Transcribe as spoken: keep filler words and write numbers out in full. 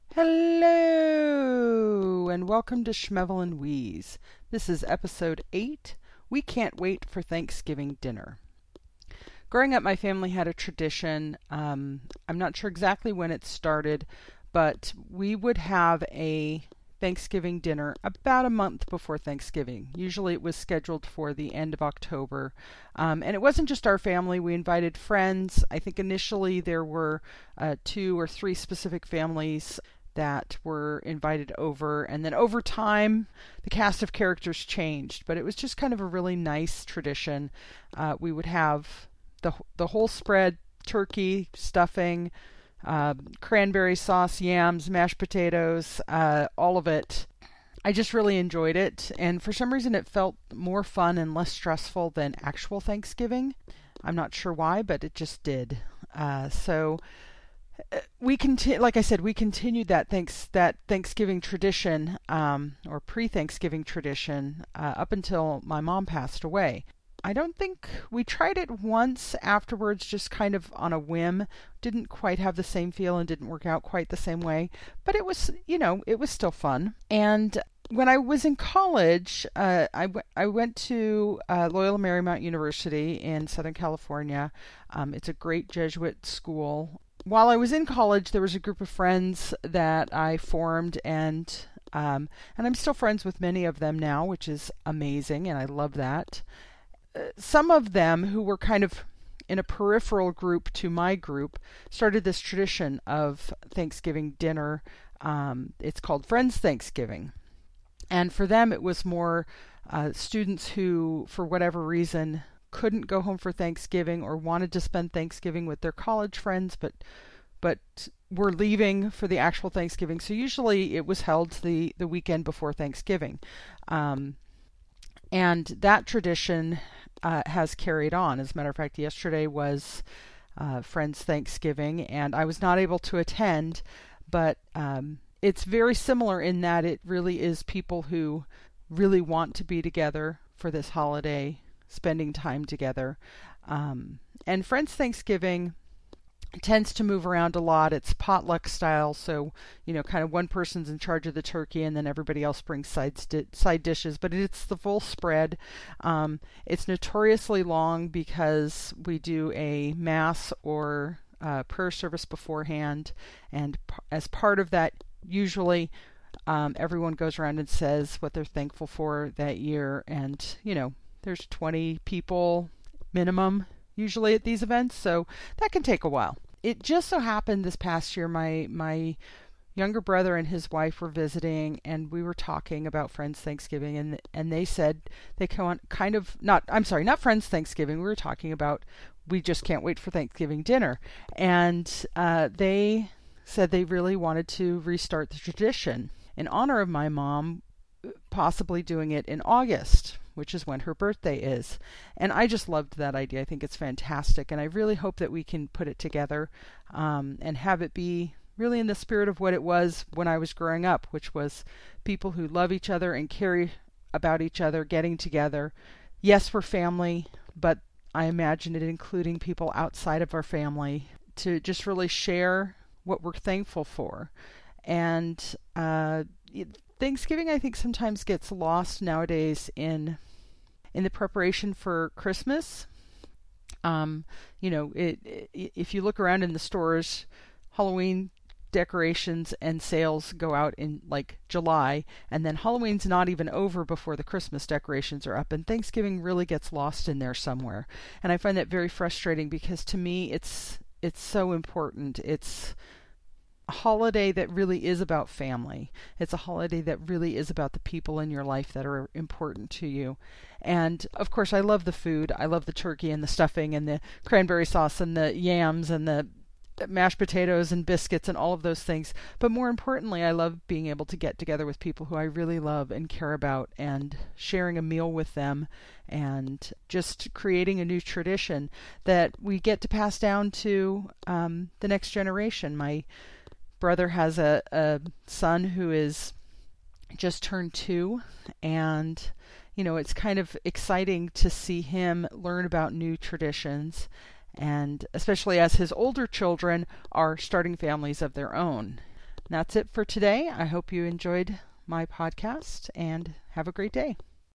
Hello, and welcome to Schmevel and Wheeze. This is episode eight. We can't wait for Thanksgiving dinner. Growing up, my family had a tradition. Um, I'm not sure exactly when it started, but we would have a Thanksgiving dinner about a month before Thanksgiving. Usually it was scheduled for the end of October. Um, and it wasn't just our family. We invited friends. I think initially there were uh, two or three specific families that were invited over, and then over time the cast of characters changed, but it was just kind of a really nice tradition. Uh, we would have the the whole spread: turkey, stuffing, uh, cranberry sauce, yams, mashed potatoes, uh, all of it. I just really enjoyed it, and for some reason it felt more fun and less stressful than actual Thanksgiving. I'm not sure why, but it just did. Uh, so we conti- like I said, we continued that thanks that Thanksgiving tradition, um, or pre-Thanksgiving tradition, uh, up until my mom passed away. I don't think we tried it once afterwards, just kind of on a whim. Didn't quite have the same feel and didn't work out quite the same way, but it was, you know, it was still fun. And when I was in college, uh, I, w- I went to uh, Loyola Marymount University in Southern California. Um, it's a great Jesuit school. While I was in college, there was a group of friends that I formed, and um, and I'm still friends with many of them now, which is amazing, and I love that. Uh, some of them who were kind of in a peripheral group to my group started this tradition of Thanksgiving dinner. Um, it's called Friends Thanksgiving. And for them, it was more uh, students who, for whatever reason, couldn't go home for Thanksgiving or wanted to spend Thanksgiving with their college friends, but but were leaving for the actual Thanksgiving. So usually it was held the, the weekend before Thanksgiving. Um, and that tradition uh, has carried on. As a matter of fact, yesterday was uh, Friends Thanksgiving, and I was not able to attend, but um, it's very similar in that it really is people who really want to be together for this holiday, spending time together. Um, and Friends Thanksgiving tends to move around a lot. It's potluck style, so, you know, kind of one person's in charge of the turkey and then everybody else brings side, st- side dishes, but it's the full spread. Um, it's notoriously long because we do a mass or uh, prayer service beforehand, and p- as part of that, usually um, everyone goes around and says what they're thankful for that year, and, you know, there's twenty people minimum usually at these events, so that can take a while. It just so happened this past year my my younger brother and his wife were visiting, and we were talking about Friends Thanksgiving, and and they said they kind of not I'm sorry not Friends Thanksgiving. We were talking about we just can't wait for Thanksgiving dinner, and uh, they said they really wanted to restart the tradition in honor of my mom, possibly doing it in August, which is when her birthday is. And I just loved that idea. I think it's fantastic, and I really hope that we can put it together um, and have it be really in the spirit of what it was when I was growing up, which was people who love each other and care about each other, getting together. Yes, we're family, but I imagine it including people outside of our family to just really share what we're thankful for. And uh, Thanksgiving, I think, sometimes gets lost nowadays in in the preparation for Christmas. Um, you know, it, it, if you look around in the stores, Halloween decorations and sales go out in like July, and then Halloween's not even over before the Christmas decorations are up, and Thanksgiving really gets lost in there somewhere. And I find that very frustrating because to me it's it's so important. It's a holiday that really is about family. It's a holiday that really is about the people in your life that are important to you. And of course, I love the food. I love the turkey and the stuffing and the cranberry sauce and the yams and the mashed potatoes and biscuits and all of those things. But more importantly, I love being able to get together with people who I really love and care about, and sharing a meal with them, and just creating a new tradition that we get to pass down to um, the next generation. My brother has a, a son who is just turned two, and you know, it's kind of exciting to see him learn about new traditions, and especially as his older children are starting families of their own. That's it for today. I hope you enjoyed my podcast and have a great day.